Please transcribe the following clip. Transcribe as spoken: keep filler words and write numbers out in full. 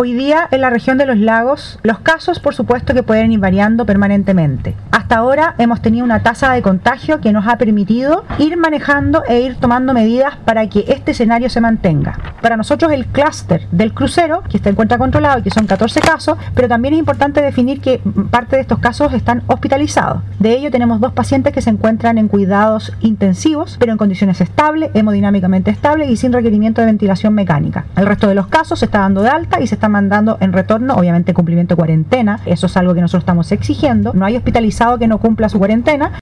Hoy día en la región de los lagos, los casos por supuesto que pueden ir variando permanentemente. Hasta ahora hemos tenido una tasa de contagio que nos ha permitido ir manejando e ir tomando medidas para que este escenario se mantenga. Para nosotros el clúster del crucero, que se encuentra controlado y que son catorce casos, pero también es importante definir que parte de estos casos están hospitalizados. De ello tenemos dos pacientes que se encuentran en cuidados intensivos, pero en condiciones estables, hemodinámicamente estables y sin requerimiento de ventilación mecánica. El resto de los casos se está dando de alta y se está mandando en retorno, obviamente cumplimiento de cuarentena, eso es algo que nosotros estamos exigiendo. No hay hospitalizado que no cumpla su cuarentena.